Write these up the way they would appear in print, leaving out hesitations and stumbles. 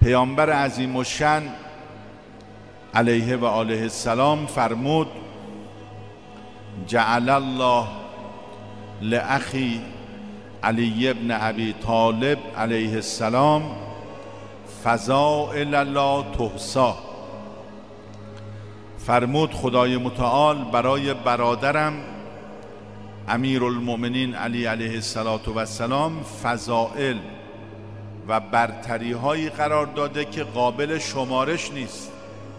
پیامبر عظیم الشأن علیه و آله السلام فرمود جعل الله لأخی علی ابن ابی طالب علیه السلام فضائل لا تحصی. فرمود خدای متعال برای برادرم امیرالمؤمنین علی علیه السلام فضائل و برتری هایی قرار داده که قابل شمارش نیست.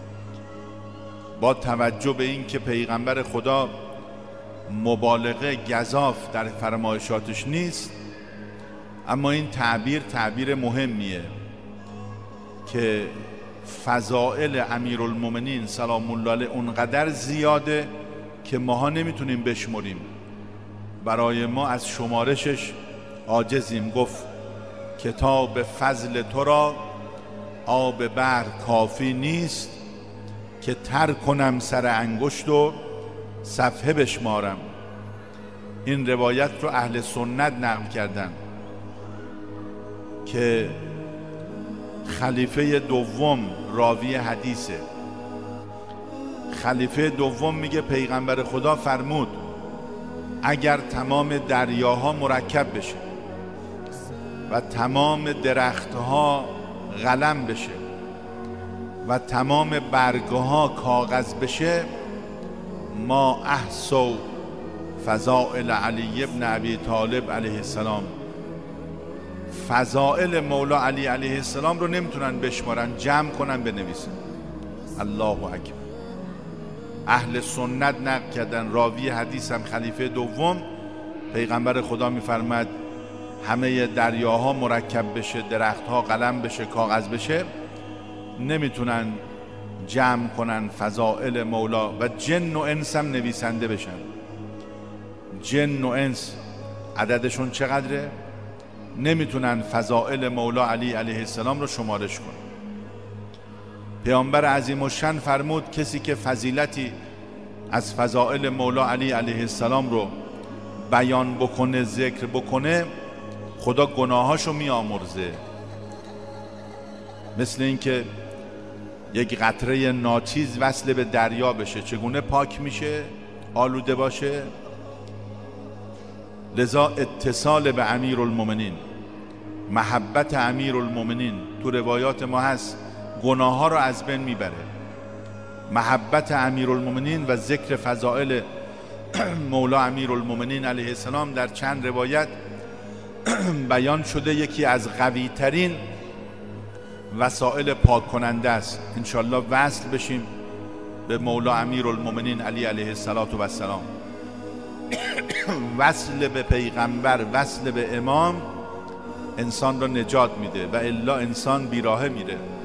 با توجه به این که پیغمبر خدا مبالغه گزاف در فرمایشاتش نیست، اما این تعبیر مهمیه که فضائل امیرالمؤمنین سلام الله علیه اونقدر زیاده که ماها نمیتونیم بشمریم، برای ما از شمارشش عاجزیم. گفت کتاب فضل تو را آب بحر کافی نیست که تر کنم سر انگشت و صفحه بشمارم. این روایت رو اهل سنت نقل کردن که خلیفه دوم راوی حدیثه. خلیفه دوم میگه پیغمبر خدا فرمود اگر تمام دریاها مرکب بشه و تمام درختها قلم بشه و تمام برگها کاغذ بشه، ما احصوا فضائل علی ابن ابی طالب علیه السلام، فضائل مولا علی علیه السلام رو نمیتونن بشمارن، جمع کنن بنویسن. الله اکبر. اهل سنت نقل کردن، راوی حدیث هم خلیفه دوم، پیغمبر خدا میفرماد همه دریاها مرکب بشه، درختها قلم بشه، کاغذ بشه، نمیتونن جمع کنن فضائل مولا، و جن و انس هم نویسنده بشن. جن و انس عددشون چقدره؟ نمیتونن فضائل مولا علی علیه السلام رو شمارش کنن. پیامبر عظیم الشأن فرمود کسی که فضیلتی از فضائل مولا علی علیه السلام رو بیان بکنه، ذکر بکنه، خدا گناهاشو میامرزه. مثل این که یک قطره ناچیز وصل به دریا بشه، چگونه پاک میشه؟ آلوده باشه. لذا اتصال به امیرالمؤمنین، محبت امیرالمؤمنین تو روایات ما هست گناه ها رو از بین میبره. محبت امیرالمؤمنین و ذکر فضائل مولا امیرالمؤمنین علیه السلام در چند روایت بیان شده. یکی از قوی ترین وسائل پاک کننده است. انشالله وصل بشیم به مولا امیرالمؤمنین علی علیه السلام. وصل به پیغمبر، وصل به امام انسان را نجات میده، و الا انسان بیراهه میره.